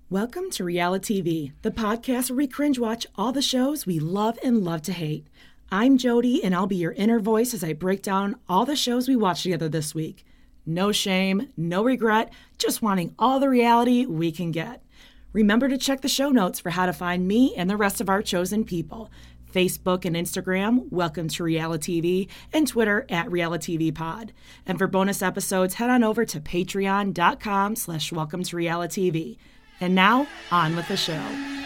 Welcome to Reality TV, the podcast where we cringe watch all the shows we love and love to hate. I'm Jody, and I'll be your inner voice as I break down all the shows we watched together this week. No shame, no regret, just wanting all the reality we can get. Remember to check the show notes for how to find me and the rest of our chosen people. Facebook and Instagram, Welcome to Reality TV, and Twitter at RealityTVPod. And for bonus episodes, head on over to patreon.com/Welcome to Reality TV. And now, on with the show.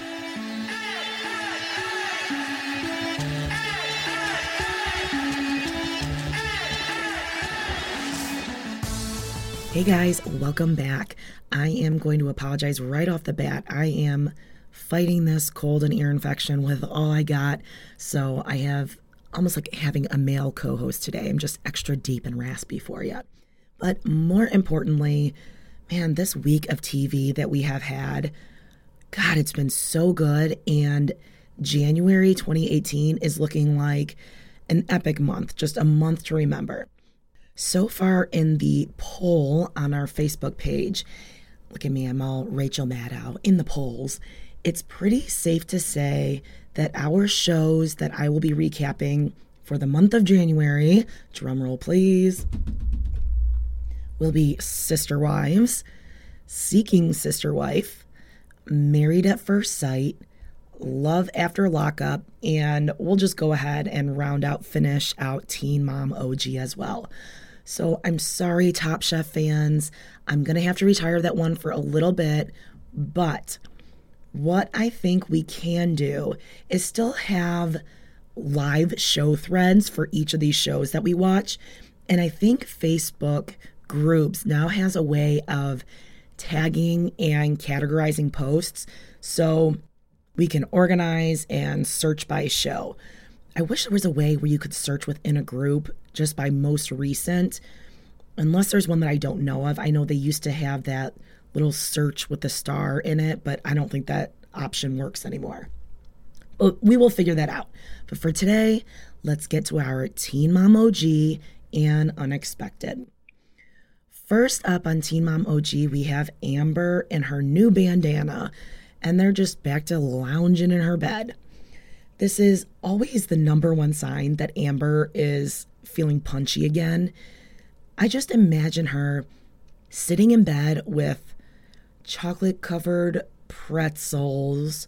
Hey guys, welcome back. I am going to apologize right off the bat. I am fighting this cold and ear infection with all I got, so I have almost like having a male co-host today. I'm just extra deep and raspy for you. But more importantly, man, this week of TV that we have had, God, it's been so good, and January 2018 is looking like an epic month, just a month to remember. So far in the poll on our Facebook page, look at me, I'm all Rachel Maddow in the polls. It's pretty safe to say that our shows that I will be recapping for the month of January, drumroll please, will be Sister Wives, Seeking Sister Wife, Married at First Sight, Love After Lockup, and we'll just go ahead and finish out Teen Mom OG as well. So I'm sorry, Top Chef fans. I'm going to have to retire that one for a little bit, but what I think we can do is still have live show threads for each of these shows that we watch. And I think Facebook groups now has a way of tagging and categorizing posts so we can organize and search by show. I wish there was a way where you could search within a group just by most recent, unless there's one that I don't know of. I know they used to have that little search with the star in it, but I don't think that option works anymore. But we will figure that out. But for today, let's get to our Teen Mom OG and Unexpected. First up on Teen Mom OG, we have Amber and her new bandana, and they're just back to lounging in her bed. This is always the number one sign that Amber is feeling punchy again. I just imagine her sitting in bed with chocolate-covered pretzels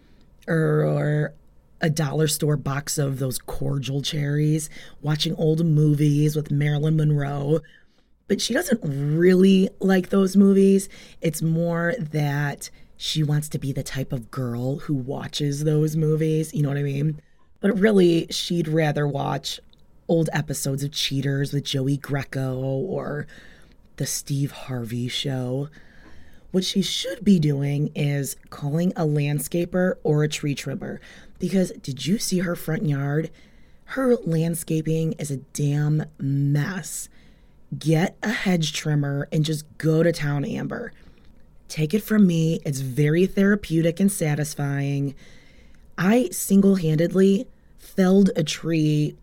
or a dollar store box of those cordial cherries, watching old movies with Marilyn Monroe. But she doesn't really like those movies. It's more that she wants to be the type of girl who watches those movies. You know what I mean? But really, she'd rather watch old episodes of Cheaters with Joey Greco or the Steve Harvey Show. What she should be doing is calling a landscaper or a tree trimmer. Because did you see her front yard? Her landscaping is a damn mess. Get a hedge trimmer and just go to town, Amber. Take it from me, it's very therapeutic and satisfying. I single-handedly felled a tree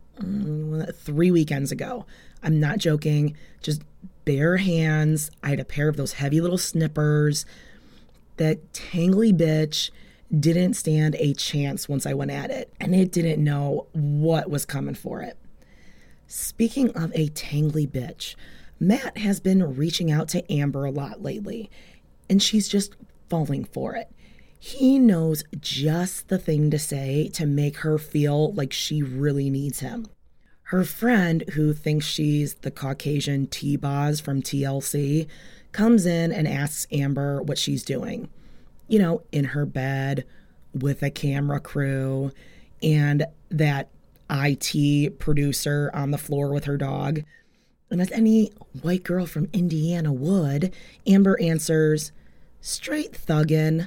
3 weekends ago. I'm not joking, just bare hands. I had a pair of those heavy little snippers. That tangly bitch didn't stand a chance once I went at it, and it didn't know what was coming for it. Speaking of a tangly bitch, Matt has been reaching out to Amber a lot lately, and she's just falling for it. He knows just the thing to say to make her feel like she really needs him. Her friend, who thinks she's the Caucasian T-Boz from TLC, comes in and asks Amber what she's doing. You know, in her bed with a camera crew and that IT producer on the floor with her dog. And as any white girl from Indiana would, Amber answers, straight thuggin'.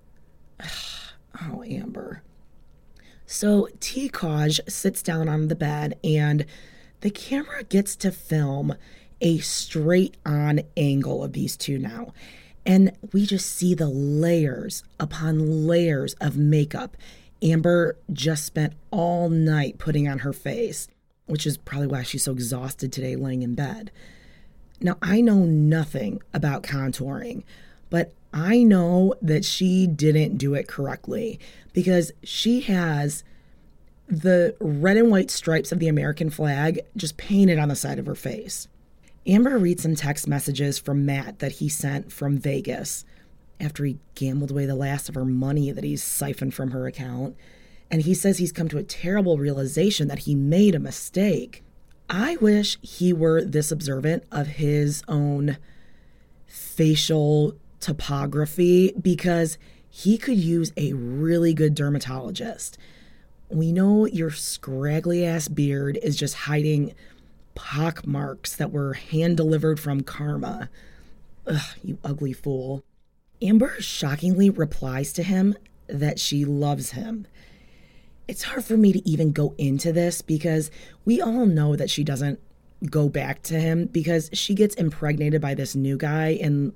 Oh, Amber. So T-Kaj sits down on the bed and the camera gets to film a straight on angle of these two now. And we just see the layers upon layers of makeup Amber just spent all night putting on her face, which is probably why she's so exhausted today laying in bed. Now, I know nothing about contouring, but I know that she didn't do it correctly because she has the red and white stripes of the American flag just painted on the side of her face. Amber reads some text messages from Matt that he sent from Vegas after he gambled away the last of her money that he's siphoned from her account. And he says he's come to a terrible realization that he made a mistake. I wish he were this observant of his own facial topography because he could use a really good dermatologist. We know your scraggly ass beard is just hiding pock marks that were hand delivered from karma. Ugh, you ugly fool. Amber shockingly replies to him that she loves him. It's hard for me to even go into this because we all know that she doesn't go back to him because she gets impregnated by this new guy in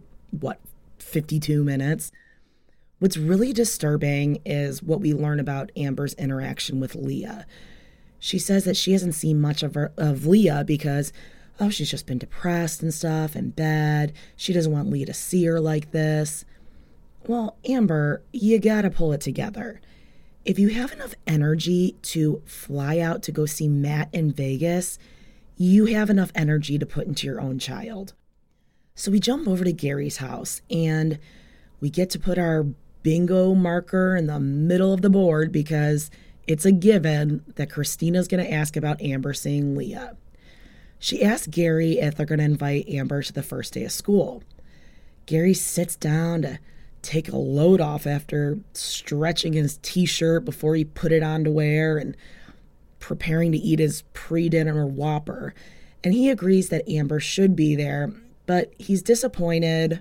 52 minutes. What's really disturbing is what we learn about Amber's interaction with Leah. She says that she hasn't seen much of Leah because, she's just been depressed and stuff and bad. She doesn't want Leah to see her like this. Well, Amber, you gotta pull it together. If you have enough energy to fly out to go see Matt in Vegas, you have enough energy to put into your own child. So we jump over to Gary's house and we get to put our bingo marker in the middle of the board because it's a given that Christina's going to ask about Amber seeing Leah. She asks Gary if they're going to invite Amber to the first day of school. Gary sits down to take a load off after stretching his t-shirt before he put it on to wear and preparing to eat his pre-dinner Whopper. And he agrees that Amber should be there, but he's disappointed,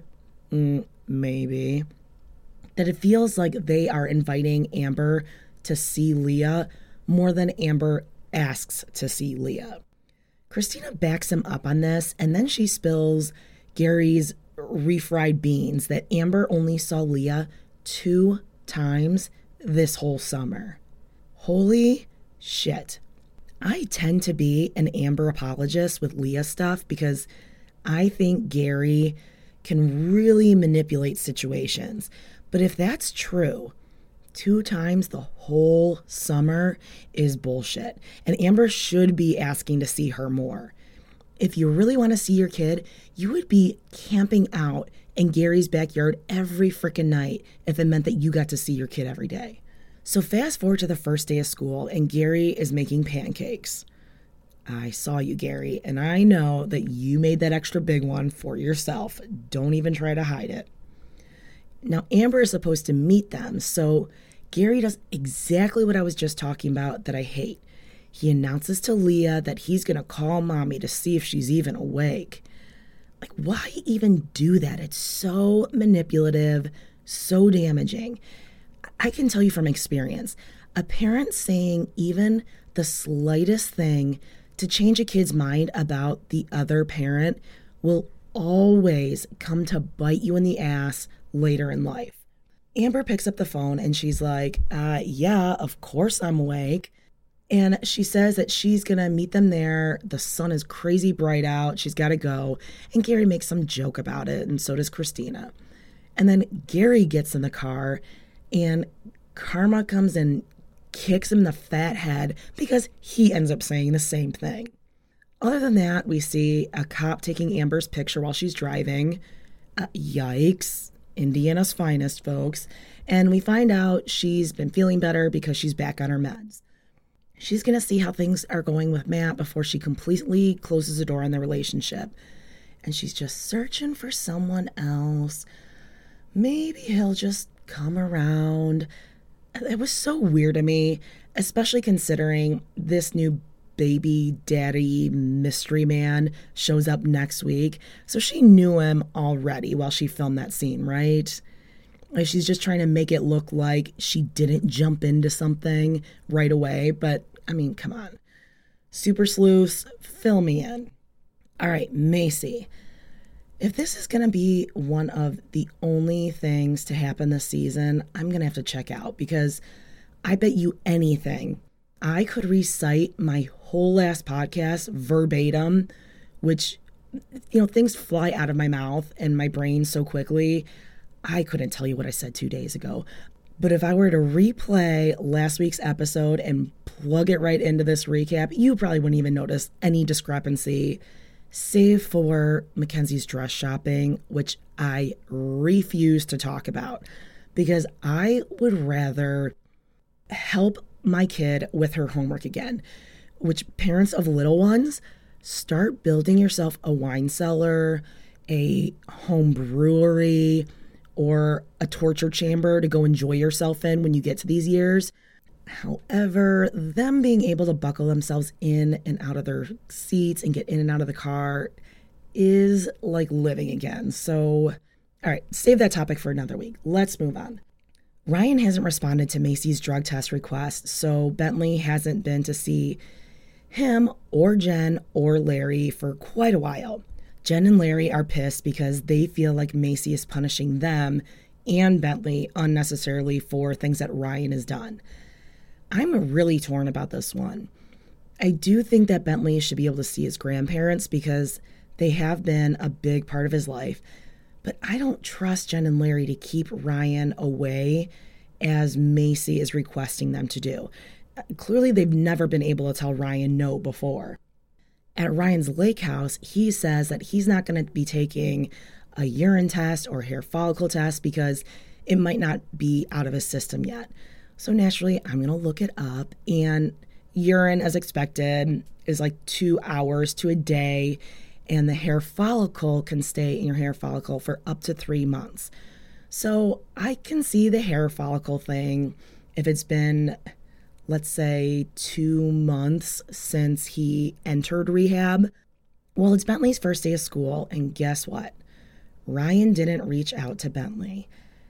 maybe, that it feels like they are inviting Amber to see Leah more than Amber asks to see Leah. Christina backs him up on this, and then she spills Gary's refried beans that Amber only saw Leah 2 times this whole summer. Holy shit. I tend to be an Amber apologist with Leah stuff because I think Gary can really manipulate situations. But if that's true, 2 times the whole summer is bullshit. And Amber should be asking to see her more. If you really want to see your kid, you would be camping out in Gary's backyard every freaking night if it meant that you got to see your kid every day. So fast forward to the first day of school and Gary is making pancakes. I saw you, Gary, and I know that you made that extra big one for yourself. Don't even try to hide it. Now, Amber is supposed to meet them, so Gary does exactly what I was just talking about that I hate. He announces to Leah that he's going to call mommy to see if she's even awake. Like, why even do that? It's so manipulative, so damaging. I can tell you from experience, a parent saying even the slightest thing to change a kid's mind about the other parent will always come to bite you in the ass later in life. Amber picks up the phone and she's like, yeah, of course I'm awake. And she says that she's going to meet them there. The sun is crazy bright out. She's got to go. And Gary makes some joke about it, and so does Christina. And then Gary gets in the car, and Karma comes and kicks him in the fat head because he ends up saying the same thing. Other than that, we see a cop taking Amber's picture while she's driving. Yikes. Indiana's finest, folks. And we find out she's been feeling better because she's back on her meds. She's going to see how things are going with Matt before she completely closes the door on their relationship. And she's just searching for someone else. Maybe he'll just come around. It was so weird to me, especially considering this new baby daddy mystery man shows up next week. So she knew him already while she filmed that scene, right? Like, she's just trying to make it look like she didn't jump into something right away. But, I mean, come on. Super sleuths, fill me in. All right, Macy. If this is going to be one of the only things to happen this season, I'm going to have to check out because I bet you anything I could recite my whole last podcast verbatim, which, things fly out of my mouth and my brain so quickly. I couldn't tell you what I said 2 days ago. But if I were to replay last week's episode and plug it right into this recap, you probably wouldn't even notice any discrepancy, save for Mackenzie's dress shopping, which I refuse to talk about because I would rather help my kid with her homework again, which parents of little ones, start building yourself a wine cellar, a home brewery, or a torture chamber to go enjoy yourself in when you get to these years. However, them being able to buckle themselves in and out of their seats and get in and out of the car is like living again. So, all right, save that topic for another week. Let's move on. Ryan hasn't responded to Macy's drug test request, so Bentley hasn't been to see him or Jen or Larry for quite a while. Jen and Larry are pissed because they feel like Macy is punishing them and Bentley unnecessarily for things that Ryan has done. I'm really torn about this one. I do think that Bentley should be able to see his grandparents because they have been a big part of his life, but I don't trust Jen and Larry to keep Ryan away as Macy is requesting them to do. Clearly, they've never been able to tell Ryan no before. At Ryan's lake house, he says that he's not going to be taking a urine test or hair follicle test because it might not be out of his system yet. So naturally, I'm going to look it up, and urine, as expected, is like 2 hours to a day, and the hair follicle can stay in your hair follicle for up to 3 months. So I can see the hair follicle thing if it's been, let's say, 2 months since he entered rehab. Well, it's Bentley's first day of school, and guess what? Ryan didn't reach out to Bentley.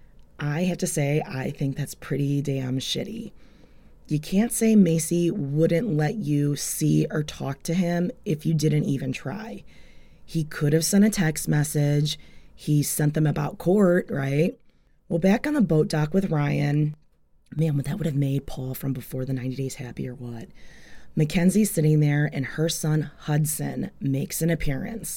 I have to say, I think that's pretty damn shitty. You can't say Macy wouldn't let you see or talk to him if you didn't even try. He could have sent a text message. He sent them about court, right? Well, back on the boat dock with Ryan, man, that would have made Paul from before the 90 Days Happy or what? Mackenzie's sitting there and her son Hudson makes an appearance.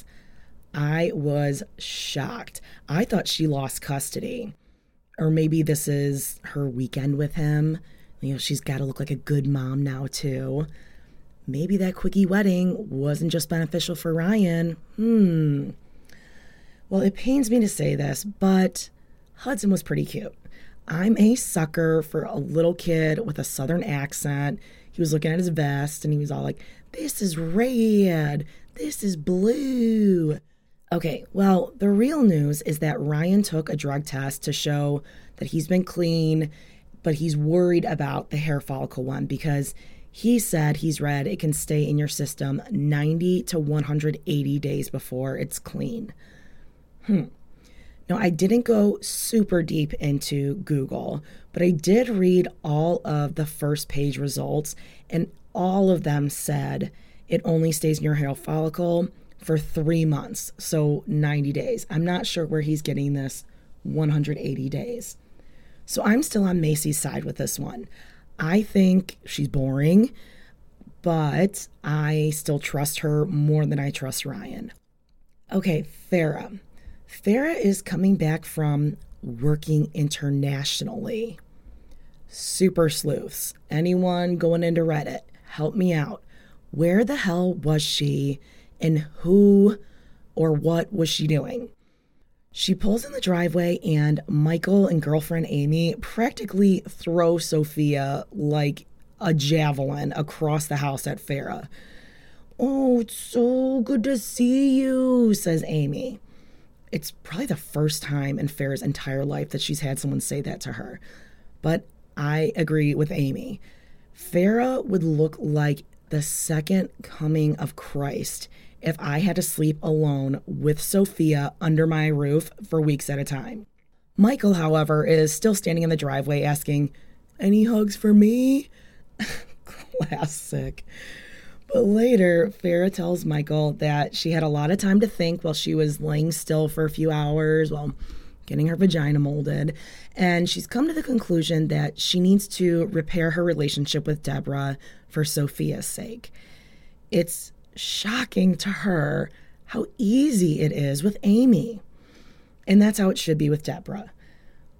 I was shocked. I thought she lost custody. Or maybe this is her weekend with him. You know, she's got to look like a good mom now, too. Maybe that quickie wedding wasn't just beneficial for Ryan. Well, it pains me to say this, but Hudson was pretty cute. I'm a sucker for a little kid with a southern accent. He was looking at his vest and he was all like, "This is red. This is blue." Okay, well, the real news is that Ryan took a drug test to show that he's been clean, but he's worried about the hair follicle one because he said he's read it can stay in your system 90 to 180 days before it's clean. Now, I didn't go super deep into Google, but I did read all of the first page results, and all of them said it only stays in your hair follicle for 3 months, so 90 days. I'm not sure where he's getting this 180 days. So I'm still on Macy's side with this one. I think she's boring, but I still trust her more than I trust Ryan. Okay, Farrah. Farrah is coming back from working internationally. Super sleuths. Anyone going into Reddit, help me out. Where the hell was she and who or what was she doing? She pulls in the driveway and Michael and girlfriend Amy practically throw Sophia like a javelin across the house at Farrah. "Oh, it's so good to see you," says Amy. It's probably the first time in Farrah's entire life that she's had someone say that to her. But I agree with Amy. Farrah would look like the second coming of Christ if I had to sleep alone with Sophia under my roof for weeks at a time. Michael, however, is still standing in the driveway asking, "Any hugs for me?" Classic. But later, Farrah tells Michael that she had a lot of time to think while she was laying still for a few hours while getting her vagina molded. And she's come to the conclusion that she needs to repair her relationship with Deborah for Sophia's sake. It's shocking to her how easy it is with Amy. And that's how it should be with Deborah.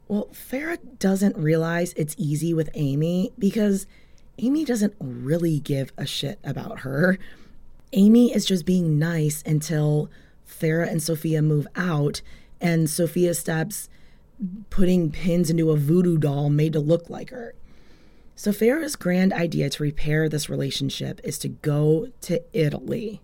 Well, Farrah doesn't realize it's easy with Amy because Amy doesn't really give a shit about her. Amy is just being nice until Farrah and Sophia move out and Sophia stops putting pins into a voodoo doll made to look like her. So Farrah's grand idea to repair this relationship is to go to Italy.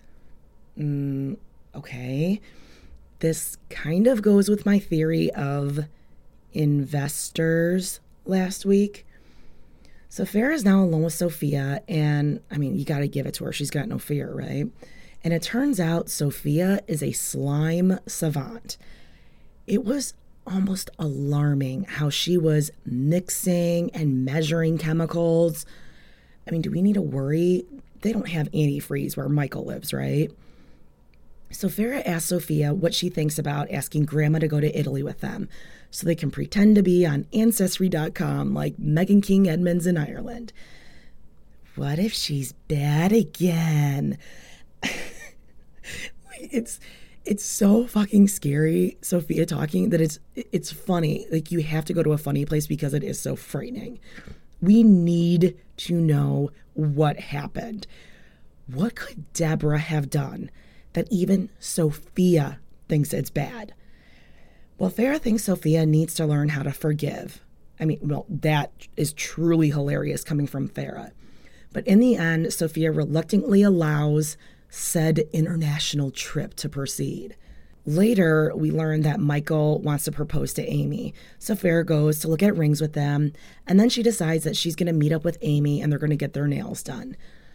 Okay. This kind of goes with my theory of investors last week. So Farrah is now alone with Sophia, and I mean, you got to give it to her. She's got no fear, right? And it turns out Sophia is a slime savant. It was almost alarming how she was mixing and measuring chemicals. I mean, do we need to worry? They don't have antifreeze where Michael lives, right? So Farrah asks Sophia what she thinks about asking Grandma to go to Italy with them so they can pretend to be on Ancestry.com like Meghan King Edmonds in Ireland. What if she's bad again? It's so fucking scary, Sophia talking, that it's funny. Like, you have to go to a funny place because it is so frightening. We need to know what happened. What could Deborah have done that even Sophia thinks it's bad? Well, Farrah thinks Sophia needs to learn how to forgive. I mean, well, that is truly hilarious coming from Farrah. But in the end, Sophia reluctantly allows said international trip to proceed. Later, we learn that Michael wants to propose to Amy. So Farrah goes to look at rings with them, and then she decides that she's going to meet up with Amy and they're going to get their nails done.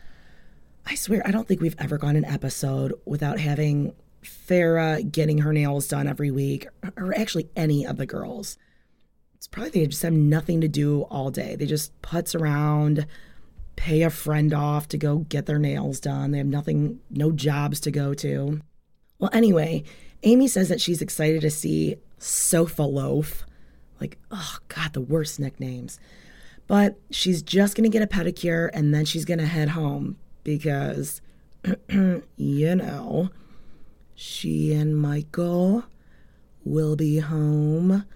I swear, I don't think we've ever gone an episode without having Farrah getting her nails done every week, or actually any of the girls. It's probably they just have nothing to do all day. They just putz around, pay a friend off to go get their nails done. They have nothing, no jobs to go to. Well, anyway, Amy says that she's excited to see Sofa Loaf. Like, oh God, the worst nicknames. But she's just going to get a pedicure and then she's going to head home because, you know, she and Michael will be home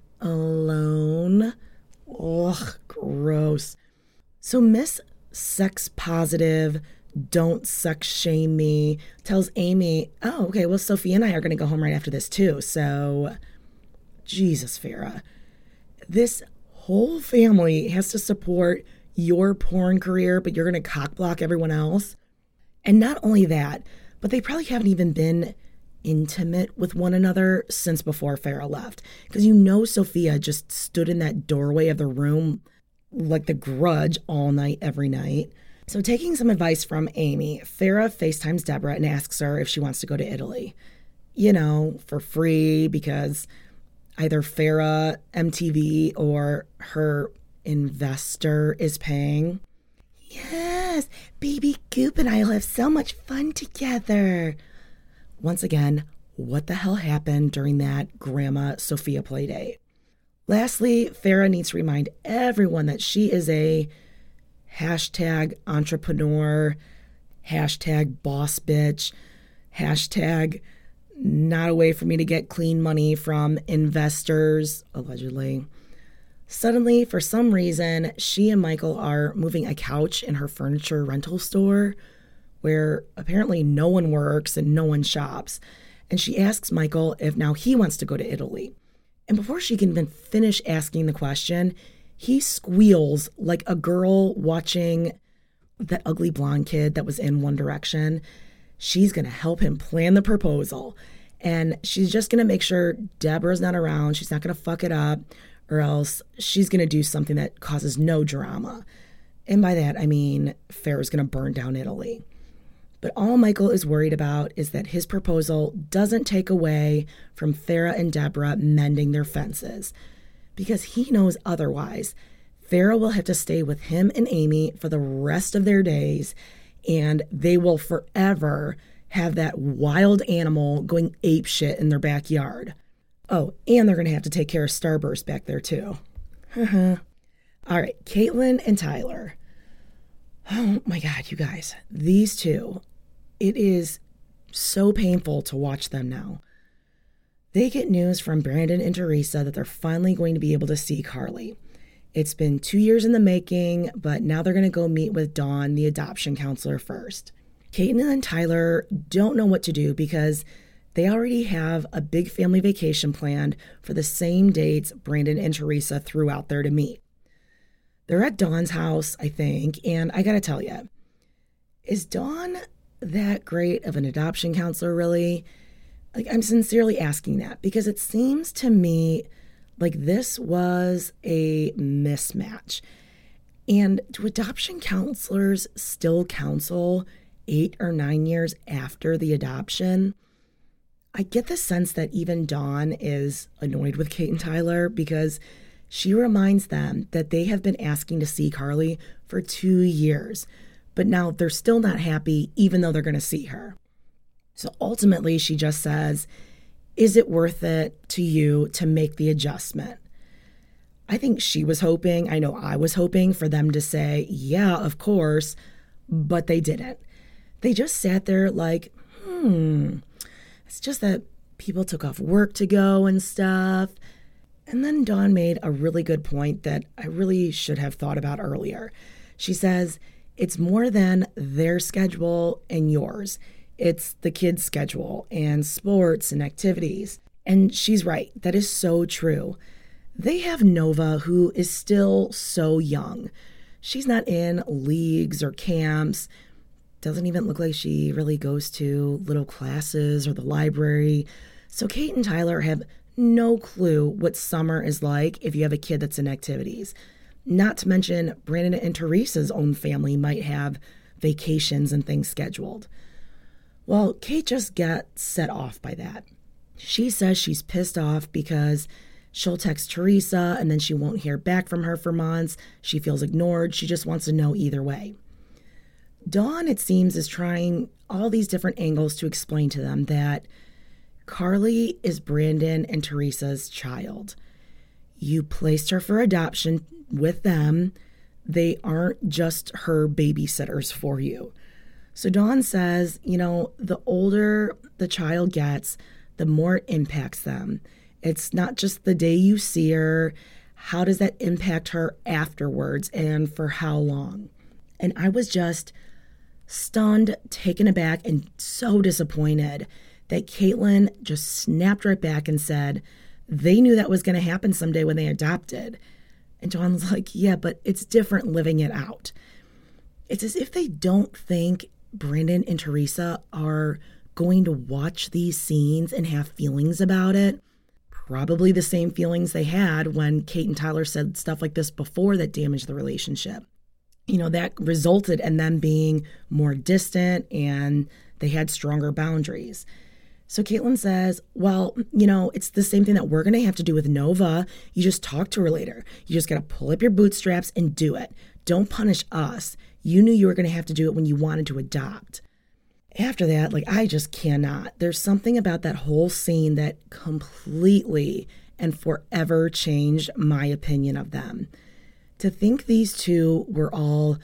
alone. Ugh, gross. So Miss Sex Positive, don't sex shame me, tells Amy, oh, okay, well, Sophie and I are going to go home right after this too. So, Jesus, Farrah, this whole family has to support your porn career, but you're going to cockblock everyone else. And not only that, but they probably haven't even been intimate with one another since before Farrah left. Because you know Sophia just stood in that doorway of the room like the Grudge all night, every night. So taking some advice from Amy, Farrah FaceTimes Deborah and asks her if she wants to go to Italy. You know, for free, because either Farrah, MTV, or her investor is paying. Yes, baby Goop and I will have so much fun together. Once again, what the hell happened during that Grandma Sophia play date? Lastly, Farrah needs to remind everyone that she is a hashtag entrepreneur, hashtag boss bitch, hashtag not a way for me to get clean money from investors, allegedly. Suddenly, for some reason, she and Michael are moving a couch in her furniture rental store where apparently no one works and no one shops. And she asks Michael if now he wants to go to Italy. And before she can even finish asking the question, he squeals like a girl watching that ugly blonde kid that was in One Direction. She's going to help him plan the proposal. And she's just going to make sure Deborah's not around. She's not going to fuck it up, or else she's going to do something that causes no drama. And by that, I mean Farrah's going to burn down Italy. But all Michael is worried about is that his proposal doesn't take away from Farrah and Deborah mending their fences. Because he knows otherwise. Farrah will have to stay with him and Amy for the rest of their days, and they will forever have that wild animal going apeshit in their backyard. Oh, and they're going to have to take care of Starburst back there too. All right, Caitlin and Tyler. Oh my God, you guys, these two. It is so painful to watch them now. They get news from Brandon and Teresa that they're finally going to be able to see Carly. It's been 2 years in the making, but now they're going to go meet with Dawn, the adoption counselor, first. Caitlin and Tyler don't know what to do because they already have a big family vacation planned for the same dates Brandon and Teresa threw out there to meet. They're at Dawn's house, I think, and I gotta tell you, is Dawn that great of an adoption counselor, really? Like, I'm sincerely asking that because it seems to me like this was a mismatch. And do adoption counselors still counsel 8 or 9 years after the adoption? I get the sense that even Dawn is annoyed with Kate and Tyler because she reminds them that they have been asking to see Carly for 2 years, but now they're still not happy even though they're going to see her. So ultimately, she just says, is it worth it to you to make the adjustment? I think she was hoping, I know I was hoping for them to say, yeah, of course, but they didn't. They just sat there like, it's just that people took off work to go and stuff. And then Dawn made a really good point that I really should have thought about earlier. She says, it's more than their schedule and yours. It's the kids' schedule and sports and activities. And she's right. That is so true. They have Nova, who is still so young. She's not in leagues or camps. Doesn't even look like she really goes to little classes or the library. So Kate and Tyler have no clue what summer is like if you have a kid that's in activities. Not to mention Brandon and Teresa's own family might have vacations and things scheduled. Well, Kate just got set off by that. She says she's pissed off because she'll text Teresa and then she won't hear back from her for months. She feels ignored. She just wants to know either way. Dawn, it seems, is trying all these different angles to explain to them that Carly is Brandon and Teresa's child. You placed her for adoption with them. They aren't just her babysitters for you. So Dawn says, the older the child gets, the more it impacts them. It's not just the day you see her. How does that impact her afterwards and for how long? And I was just stunned, taken aback, and so disappointed that Caitlin just snapped right back and said, they knew that was going to happen someday when they adopted. And Dawn's like, yeah, but it's different living it out. It's as if they don't think Brandon and Teresa are going to watch these scenes and have feelings about it. Probably the same feelings they had when Kate and Tyler said stuff like this before that damaged the relationship. That resulted in them being more distant and they had stronger boundaries. So Caitlin says, well, it's the same thing that we're going to have to do with Nova. You just talk to her later. You just got to pull up your bootstraps and do it. Don't punish us. You knew you were going to have to do it when you wanted to adopt. After that, I just cannot. There's something about that whole scene that completely and forever changed my opinion of them. To think these two were all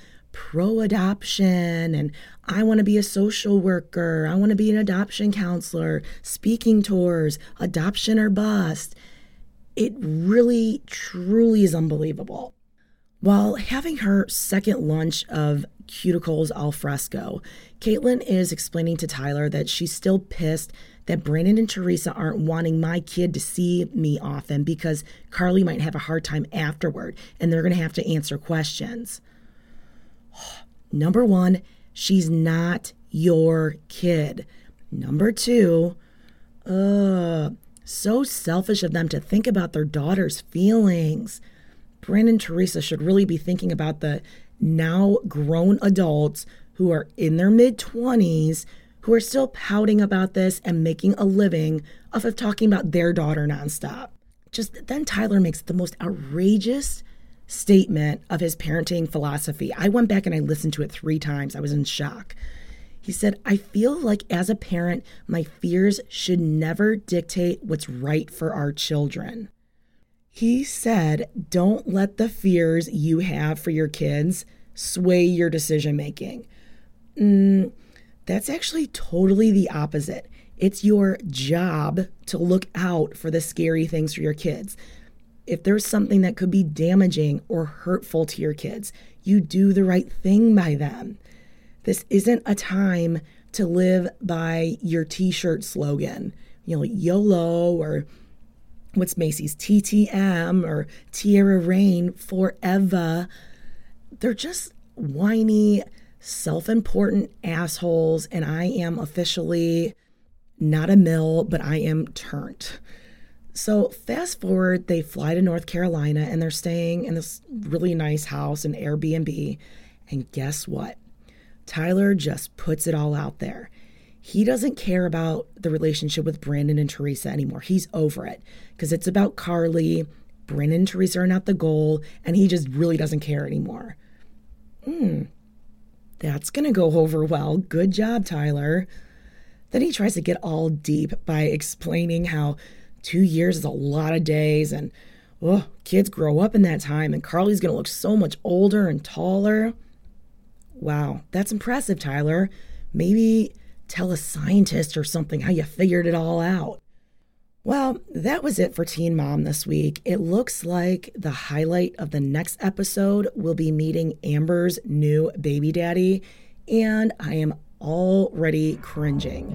pro-adoption and I want to be a social worker, I want to be an adoption counselor, speaking tours, adoption or bust. It really, truly is unbelievable. While having her second lunch of cuticles al fresco, Caitlin is explaining to Tyler that she's still pissed that Brandon and Teresa aren't wanting my kid to see me often because Carly might have a hard time afterward and they're going to have to answer questions. Number one, she's not your kid. Number two, so selfish of them to think about their daughter's feelings. Brandon and Teresa should really be thinking about the now grown adults who are in their mid-20s who are still pouting about this and making a living off of talking about their daughter nonstop. Just then Tyler makes the most outrageous statement of his parenting philosophy. I went back and I listened to it 3 times. I was in shock. He said, I feel like as a parent, my fears should never dictate what's right for our children. He said, don't let the fears you have for your kids sway your decision making. That's actually totally the opposite. It's your job to look out for the scary things for your kids. If there's something that could be damaging or hurtful to your kids, you do the right thing by them. This isn't a time to live by your t-shirt slogan, YOLO, or what's Macy's, TTM, or Tierra Rain, forever. They're just whiny, self-important assholes, and I am officially not a mill, but I am turned. So fast forward, they fly to North Carolina and they're staying in this really nice house, an Airbnb. And guess what? Tyler just puts it all out there. He doesn't care about the relationship with Brandon and Teresa anymore. He's over it because it's about Carly. Brandon and Teresa are not the goal, and he just really doesn't care anymore. That's going to go over well. Good job, Tyler. Then he tries to get all deep by explaining how 2 years is a lot of days and kids grow up in that time and Carly's going to look so much older and taller. Wow, that's impressive, Tyler. Maybe tell a scientist or something how you figured it all out. Well, that was it for Teen Mom this week. It looks like the highlight of the next episode will be meeting Amber's new baby daddy, and I am already cringing.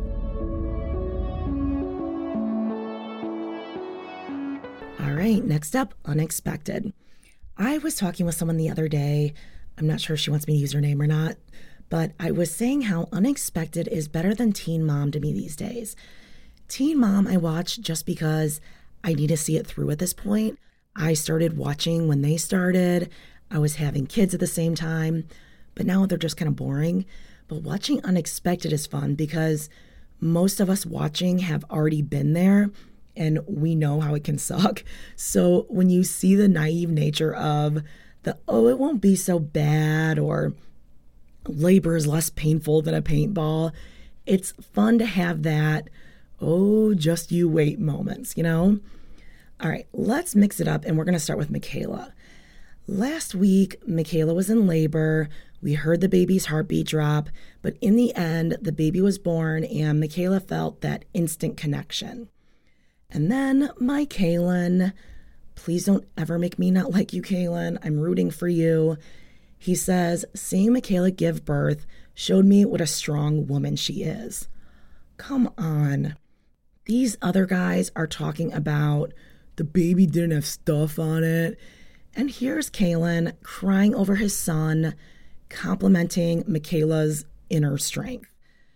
All right, next up, Unexpected. I was talking with someone the other day. I'm not sure if she wants me to use her name or not, but I was saying how Unexpected is better than Teen Mom to me these days. Teen Mom I watch just because I need to see it through at this point. I started watching when they started. I was having kids at the same time, but now they're just kind of boring. But watching Unexpected is fun because most of us watching have already been there and we know how it can suck. So when you see the naive nature of it won't be so bad, or labor is less painful than a paintball, it's fun to have that, just you wait moments, All right, let's mix it up, and we're going to start with Michaela. Last week, Michaela was in labor. We heard the baby's heartbeat drop, but in the end, the baby was born, and Michaela felt that instant connection. And then my Kaylin, please don't ever make me not like you, Kaylin. I'm rooting for you. He says, seeing Michaela give birth showed me what a strong woman she is. Come on. These other guys are talking about the baby didn't have stuff on it. And here's Kaylin crying over his son, complimenting Michaela's inner strength.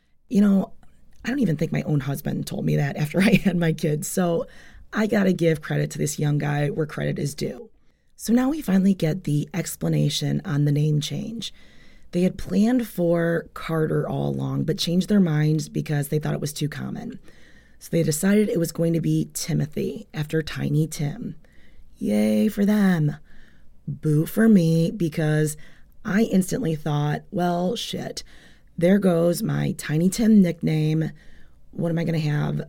I don't even think my own husband told me that after I had my kids. So I got to give credit to this young guy where credit is due. So now we finally get the explanation on the name change. They had planned for Carter all along, but changed their minds because they thought it was too common. So they decided it was going to be Timothy after Tiny Tim. Yay for them. Boo for me because I instantly thought, well, shit. There goes my Tiny Tim nickname. What am I going to have?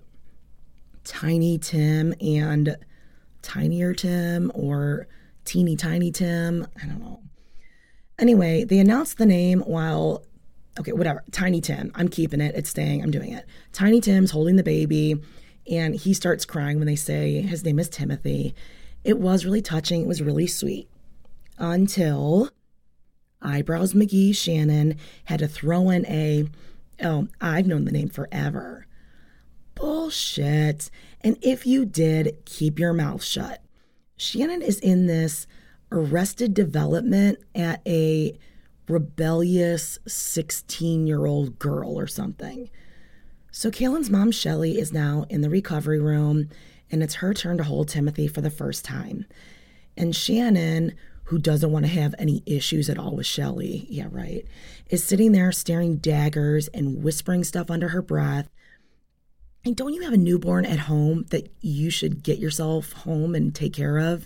Tiny Tim and Tinier Tim, or Teeny Tiny Tim? I don't know. Anyway, they announced the name whatever. Tiny Tim. I'm keeping it. It's staying. I'm doing it. Tiny Tim's holding the baby, and he starts crying when they say his name is Timothy. It was really touching. It was really sweet. Until Eyebrows McGee Shannon had to throw in I've known the name forever. Bullshit. And if you did, keep your mouth shut. Shannon is in this Arrested Development at a rebellious 16-year-old girl or something. So Kaylin's mom, Shelly, is now in the recovery room, and it's her turn to hold Timothy for the first time. And Shannon, who doesn't want to have any issues at all with Shelly, yeah, right, is sitting there staring daggers and whispering stuff under her breath. And don't you have a newborn at home that you should get yourself home and take care of?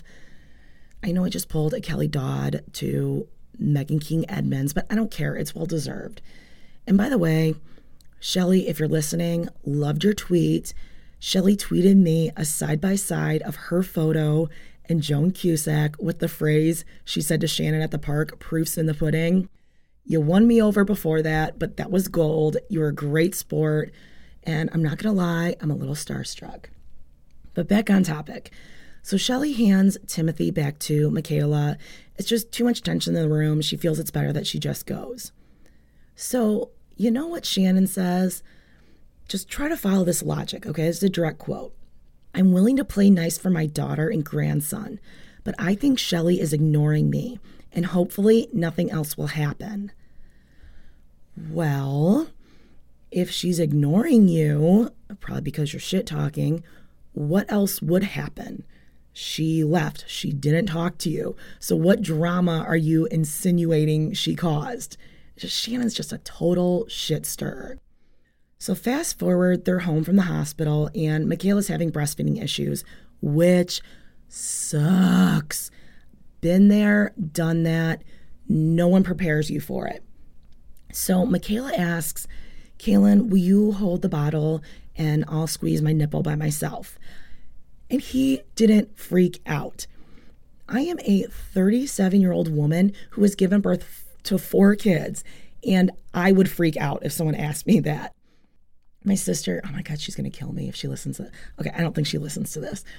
I know I just pulled a Kelly Dodd to Megan King Edmonds, but I don't care. It's well-deserved. And by the way, Shelly, if you're listening, loved your tweet. Shelly tweeted me a side-by-side of her photo and Joan Cusack with the phrase she said to Shannon at the park, proof's in the pudding. You won me over before that, but that was gold. You were a great sport. And I'm not going to lie, I'm a little starstruck. But back on topic. So Shelly hands Timothy back to Michaela. It's just too much tension in the room. She feels it's better that she just goes. So, you know what Shannon says? Just try to follow this logic, okay? It's a direct quote. I'm willing to play nice for my daughter and grandson, but I think Shelly is ignoring me, and hopefully nothing else will happen. Well, if she's ignoring you, probably because you're shit talking, what else would happen? She left. She didn't talk to you. So what drama are you insinuating she caused? Shannon's just a total shit stirrer. So fast forward, they're home from the hospital and Michaela's having breastfeeding issues, which sucks. Been there, done that. No one prepares you for it. So Michaela asks, Kaylin, will you hold the bottle and I'll squeeze my nipple by myself? And he didn't freak out. I am a 37-year-old woman who has given birth to 4 kids, and I would freak out if someone asked me that. My sister, oh my God, she's going to kill me if she listens to it. Okay, I don't think she listens to this.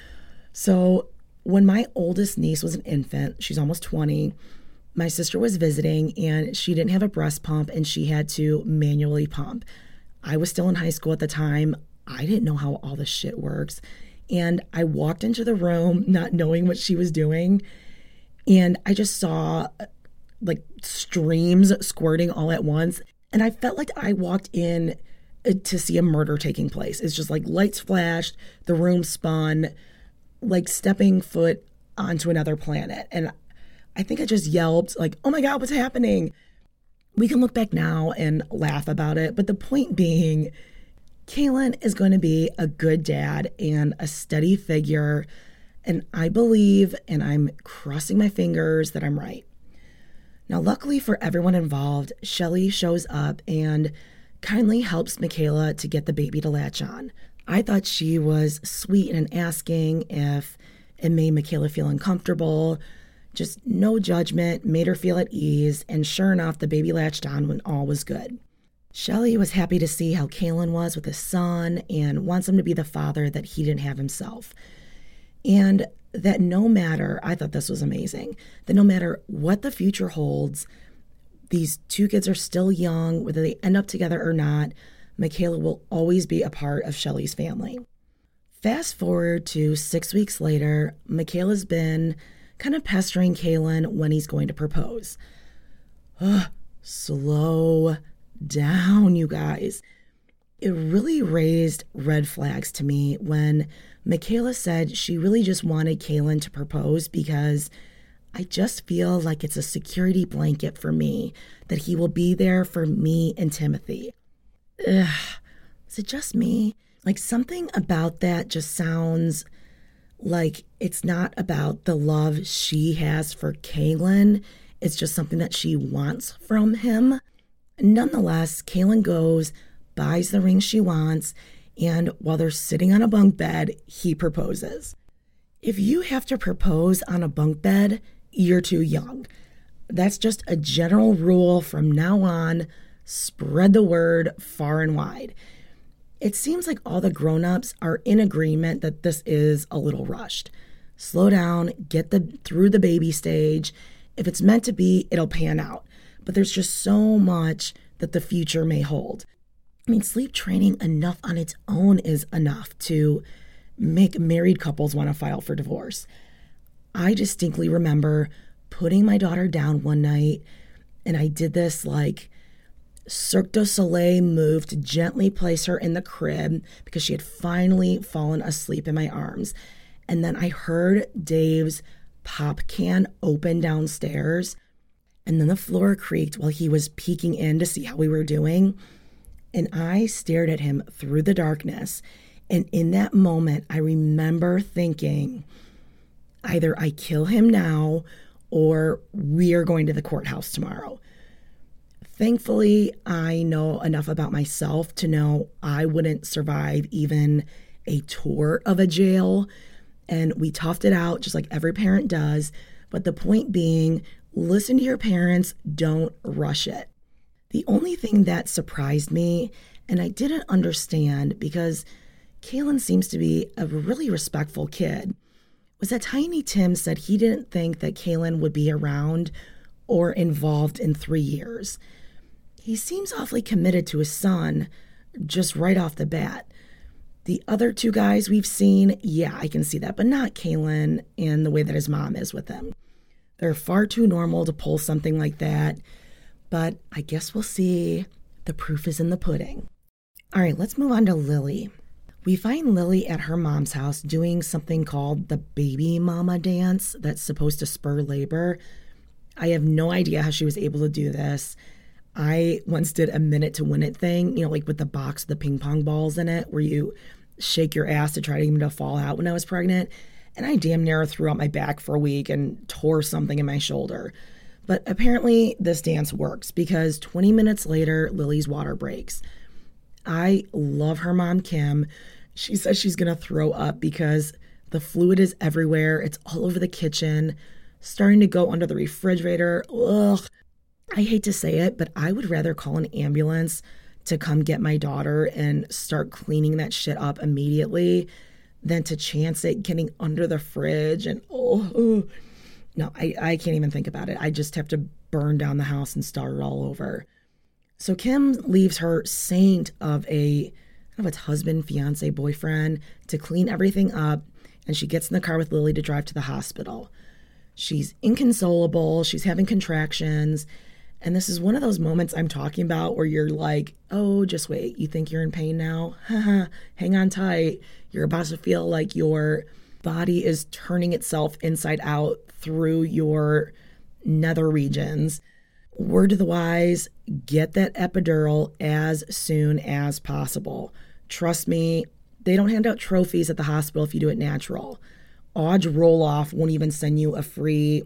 So when my oldest niece was an infant, she's almost 20, my sister was visiting and she didn't have a breast pump and she had to manually pump. I was still in high school at the time. I didn't know how all this shit works. And I walked into the room not knowing what she was doing. And I just saw like streams squirting all at once. And I felt like I walked in to see a murder taking place. It's just like lights flashed, the room spun, like stepping foot onto another planet. And I think I just yelped like, oh my God, what's happening? We can look back now and laugh about it. But the point being, Kaylin is going to be a good dad and a steady figure. And I believe, and I'm crossing my fingers that I'm right. Now, luckily for everyone involved, Shelly shows up and kindly helps Michaela to get the baby to latch on. I thought she was sweet in asking if it made Michaela feel uncomfortable. Just no judgment, made her feel at ease, and sure enough, the baby latched on when all was good. Shelly was happy to see how Kaylin was with his son and wants him to be the father that he didn't have himself. And that no matter, I thought this was amazing, that no matter what the future holds, these 2 kids are still young, whether they end up together or not, Michaela will always be a part of Shelly's family. Fast forward to 6 weeks later, Michaela's been kind of pestering Kaylin when he's going to propose. Slow down, you guys. It really raised red flags to me when Michaela said she really just wanted Kaylin to propose because I just feel like it's a security blanket for me that he will be there for me and Timothy. Ugh, is it just me? Like something about that just sounds like it's not about the love she has for Kaylin. It's just something that she wants from him. Nonetheless, Kaylin goes, buys the ring she wants, and while they're sitting on a bunk bed, he proposes. If you have to propose on a bunk bed, you're too young. That's just a general rule from now on. Spread the word far and wide. It seems like all the grown-ups are in agreement that this is a little rushed. Slow down, get through the baby stage. If it's meant to be, it'll pan out. But there's just so much that the future may hold. I mean, sleep training enough on its own is enough to make married couples want to file for divorce. I distinctly remember putting my daughter down one night, and I did this like Cirque du Soleil move to gently place her in the crib because she had finally fallen asleep in my arms. And then I heard Dave's pop can open downstairs, and then the floor creaked while he was peeking in to see how we were doing. And I stared at him through the darkness. And in that moment, I remember thinking, either I kill him now or we are going to the courthouse tomorrow. Thankfully, I know enough about myself to know I wouldn't survive even a tour of a jail. And we toughed it out just like every parent does. But the point being, listen to your parents, don't rush it. The only thing that surprised me And I didn't understand because Kaylin seems to be a really respectful kid. Was that Tiny Tim said he didn't think that Kaylin would be around or involved in 3 years. He seems awfully committed to his son just right off the bat. The other two guys we've seen, yeah, I can see that, but not Kaylin and the way that his mom is with him. They're far too normal to pull something like that, but I guess we'll see. The proof is in the pudding. All right, let's move on to Lily. We find Lily at her mom's house doing something called the baby mama dance that's supposed to spur labor. I have no idea how she was able to do this. I once did a minute to win it thing, like with the box, the ping pong balls in it, where you shake your ass to try to get them to fall out when I was pregnant. And I damn near threw out my back for a week and tore something in my shoulder. But apparently this dance works because 20 minutes later, Lily's water breaks. I love her mom, Kim. She says she's going to throw up because the fluid is everywhere. It's all over the kitchen, starting to go under the refrigerator. Ugh. I hate to say it, but I would rather call an ambulance to come get my daughter and start cleaning that shit up immediately than to chance it getting under the fridge. And no, I can't even think about it. I just have to burn down the house and start it all over. So Kim leaves her saint of a husband, fiance, boyfriend to clean everything up, and she gets in the car with Lily to drive to the hospital. She's inconsolable. She's having contractions. And this is one of those moments I'm talking about where you're like, oh, just wait. You think you're in pain now? Hang on tight. You're about to feel like your body is turning itself inside out through your nether regions. Word to the wise, get that epidural as soon as possible. Trust me, they don't hand out trophies at the hospital if you do it natural. Odds roll off won't even send you a free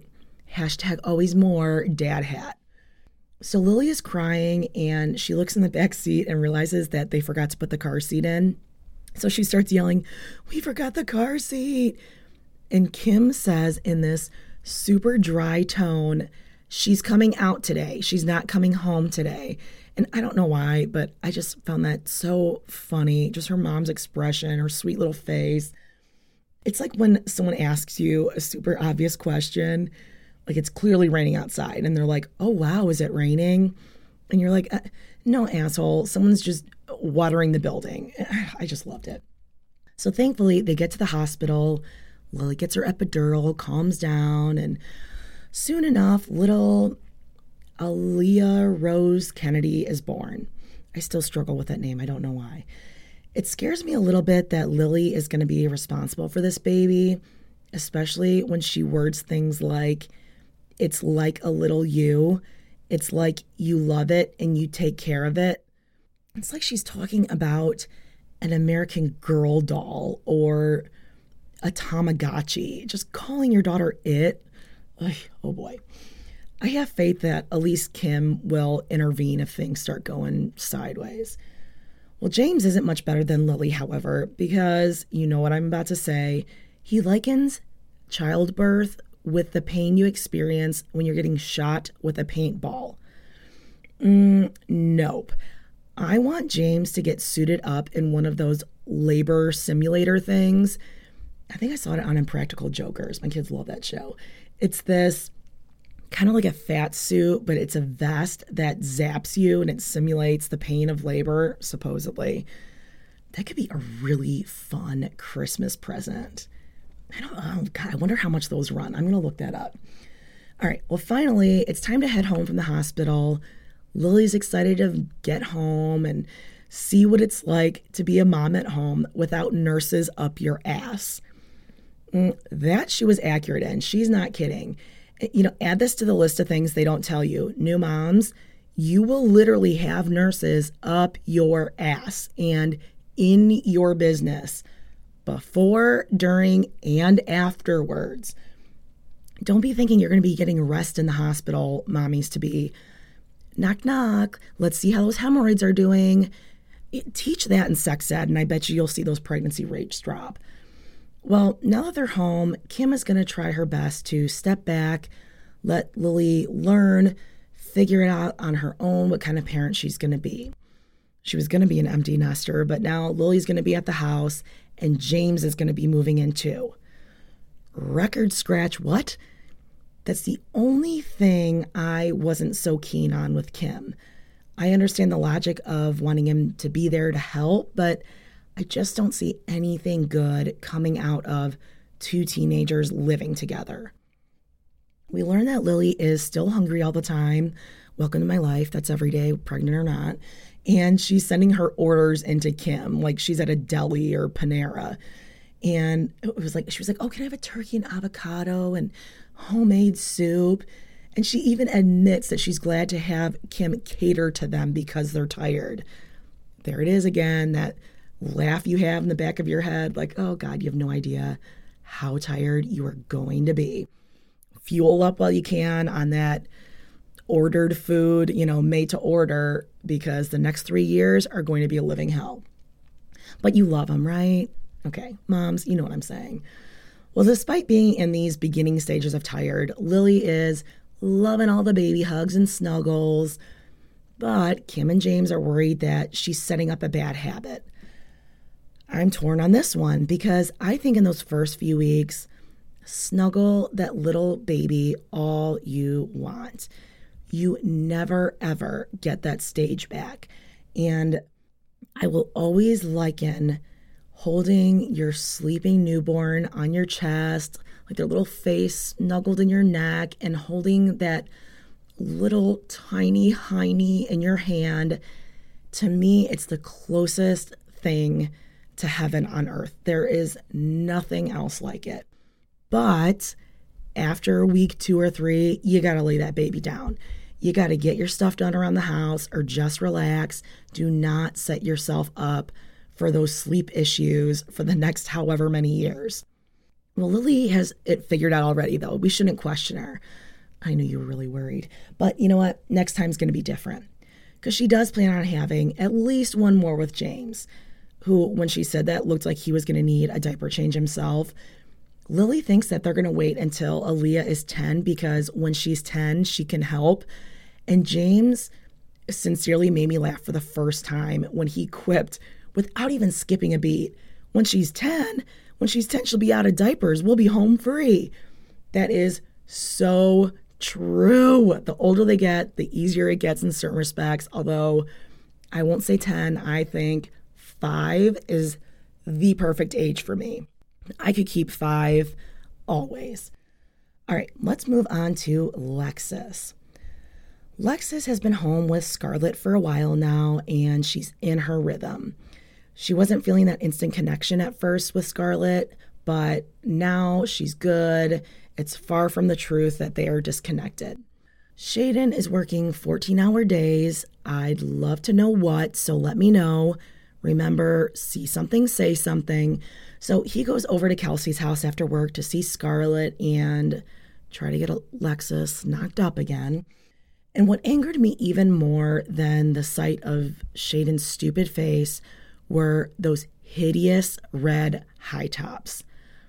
#alwaysmore dad hat. So Lily is crying and she looks in the back seat and realizes that they forgot to put the car seat in. So she starts yelling, "We forgot the car seat." And Kim says in this super dry tone, she's coming out today. She's not coming home today. And I don't know why, but I just found that so funny. Just her mom's expression, her sweet little face. It's like when someone asks you a super obvious question, like it's clearly raining outside, and they're like, "Oh, wow, is it raining?" And you're like, "No, asshole, someone's just watering the building." I just loved it. So thankfully, they get to the hospital. Lily gets her epidural, calms down, and soon enough, little Aaliyah Rose Kennedy is born. I still struggle with that name. I don't know why. It scares me a little bit that Lily is going to be responsible for this baby, especially when she words things like, "It's like a little you. It's like you love it and you take care of it." It's like she's talking about an American Girl doll or a Tamagotchi. Just calling your daughter it. Oh boy. I have faith that Elise Kim will intervene if things start going sideways. Well, James isn't much better than Lily, however, because you know what I'm about to say. He likens childbirth with the pain you experience when you're getting shot with a paintball. Nope. I want James to get suited up in one of those labor simulator things. I think I saw it on Impractical Jokers. My kids love that show. It's this kind of like a fat suit, but it's a vest that zaps you and it simulates the pain of labor, supposedly. That could be a really fun Christmas present. I wonder how much those run. I'm going to look that up. All right, well, finally, it's time to head home from the hospital. Lily's excited to get home and see what it's like to be a mom at home without nurses up your ass. That she was accurate in. She's not kidding. Add this to the list of things they don't tell you. New moms, you will literally have nurses up your ass and in your business before, during, and afterwards. Don't be thinking you're going to be getting rest in the hospital, mommies to be. Knock, knock. Let's see how those hemorrhoids are doing. Teach that in sex ed, and I bet you'll see those pregnancy rates drop. Well, now that they're home, Kim is going to try her best to step back, let Lily learn, figure it out on her own what kind of parent she's going to be. She was going to be an empty nester, but now Lily's going to be at the house and James is going to be moving in too. Record scratch, what? That's the only thing I wasn't so keen on with Kim. I understand the logic of wanting him to be there to help, but I just don't see anything good coming out of two teenagers living together. We learn that Lily is still hungry all the time. Welcome to my life. That's every day, pregnant or not. And she's sending her orders into Kim like she's at a deli or Panera. And it was like, she was like, oh, can I have a turkey and avocado and homemade soup? And she even admits that she's glad to have Kim cater to them because they're tired. There it is again, that laugh you have in the back of your head, like, oh God, you have no idea how tired you are going to be. Fuel up while you can on that ordered food, made to order, because the next 3 years are going to be a living hell. But you love them, right? Okay, moms, you know what I'm saying. Well, despite being in these beginning stages of tired, Lily is loving all the baby hugs and snuggles. But Kim and James are worried that she's setting up a bad habit. I'm torn on this one because I think in those first few weeks, snuggle that little baby all you want. You never, ever get that stage back. And I will always liken holding your sleeping newborn on your chest, like their little face snuggled in your neck, and holding that little tiny hiney in your hand. To me, it's the closest thing to heaven on earth. There is nothing else like it. But after week 2 or 3, you got to lay that baby down. You got to get your stuff done around the house or just relax. Do not set yourself up for those sleep issues for the next however many years. Well, Lily has it figured out already, though. We shouldn't question her. I knew you were really worried. But you know what? Next time's going to be different. Because she does plan on having at least one more with James, who, when she said that, looked like he was going to need a diaper change himself. Lily thinks that they're going to wait until Aaliyah is 10 because when she's 10, she can help. And James sincerely made me laugh for the first time when he quipped, without even skipping a beat, when she's 10, she'll be out of diapers. We'll be home free. That is so true. The older they get, the easier it gets in certain respects. Although I won't say 10, I think 5 is the perfect age for me. I could keep 5 always. All right, let's move on to Lexus. Lexus has been home with Scarlett for a while now, and she's in her rhythm. She wasn't feeling that instant connection at first with Scarlett, but now she's good. It's far from the truth that they are disconnected. Shaden is working 14-hour days. I'd love to know what, so let me know. Remember, see something, say something. So he goes over to Kelsey's house after work to see Scarlett and try to get Lexus knocked up again. And what angered me even more than the sight of Shaden's stupid face were those hideous red high tops.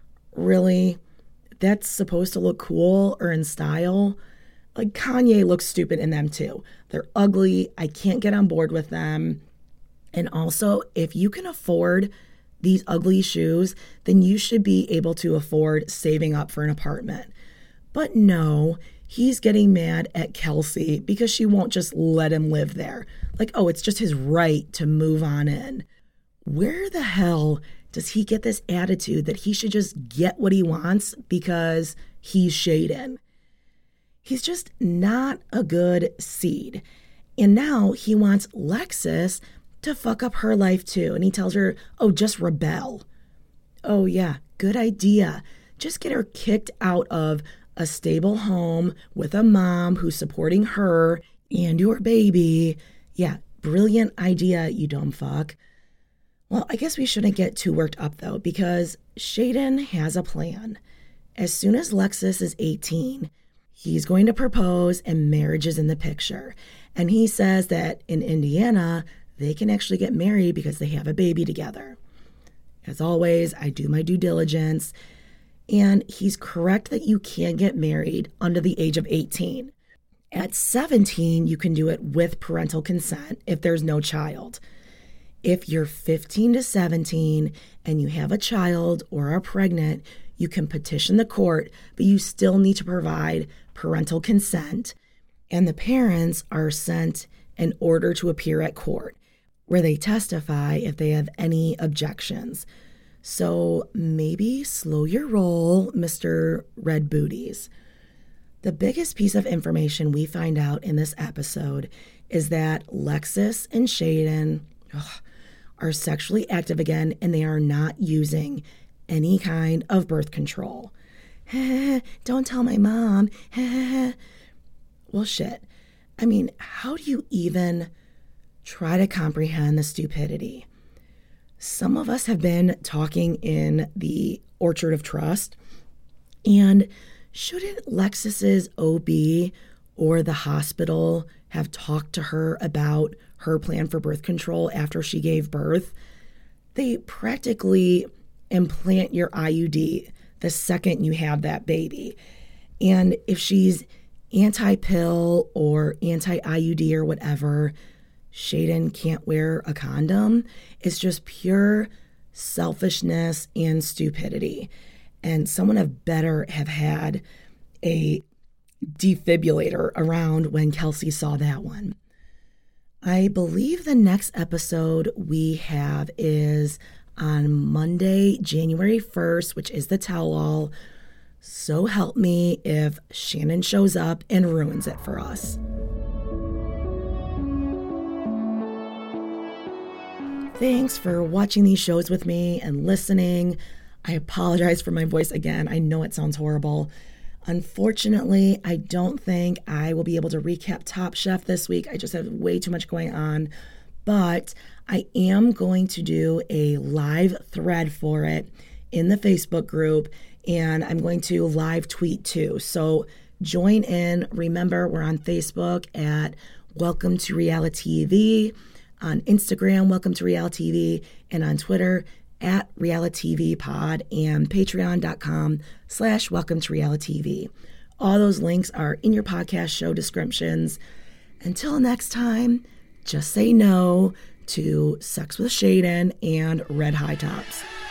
Really? That's supposed to look cool or in style? Like, Kanye looks stupid in them too. They're ugly. I can't get on board with them. And also, if you can afford these ugly shoes, then you should be able to afford saving up for an apartment. But no, he's getting mad at Kelsey because she won't just let him live there. Like, oh, it's just his right to move on in. Where the hell does he get this attitude that he should just get what he wants because he's Shaden? He's just not a good seed. And now he wants Lexus to fuck up her life too. And he tells her, oh, just rebel. Oh yeah, good idea. Just get her kicked out of a stable home with a mom who's supporting her and your baby. Yeah, brilliant idea, you dumb fuck. Well, I guess we shouldn't get too worked up though, because Shaden has a plan. As soon as Lexus is 18, he's going to propose and marriage is in the picture. And he says that in Indiana, they can actually get married because they have a baby together. As always, I do my due diligence. And he's correct that you can get married under the age of 18. At 17, you can do it with parental consent if there's no child. If you're 15 to 17 and you have a child or are pregnant, you can petition the court, but you still need to provide parental consent. And the parents are sent an order to appear at court where they testify if they have any objections. So maybe slow your roll, Mr. Red Booties. The biggest piece of information we find out in this episode is that Lexus and Shaden are sexually active again, and they are not using any kind of birth control. Don't tell my mom. Well, shit. I mean, how do you even try to comprehend the stupidity? Some of us have been talking in the Orchard of Trust, and shouldn't Lexus's OB or the hospital have talked to her about her plan for birth control after she gave birth? They practically implant your IUD the second you have that baby. And if she's anti-pill or anti-IUD or whatever, Shaden can't wear a condom. It's just pure selfishness and stupidity. And someone had better have had a defibrillator around when Kelsey saw that one. I believe the next episode we have is on Monday, January 1st, which is the tell-all. So help me if Shannon shows up and ruins it for us. Thanks for watching these shows with me and listening. I apologize for my voice again. I know it sounds horrible. Unfortunately, I don't think I will be able to recap Top Chef this week. I just have way too much going on. But I am going to do a live thread for it in the Facebook group, and I'm going to live tweet too. So join in. Remember, we're on Facebook at Welcome to Reality TV, on Instagram, Welcome to Reality TV, and on Twitter at Reality TV Pod, and patreon.com/Welcome to Reality TV. All those links are in your podcast show descriptions. Until next time, just say no to Sex with Shaden and Red High Tops.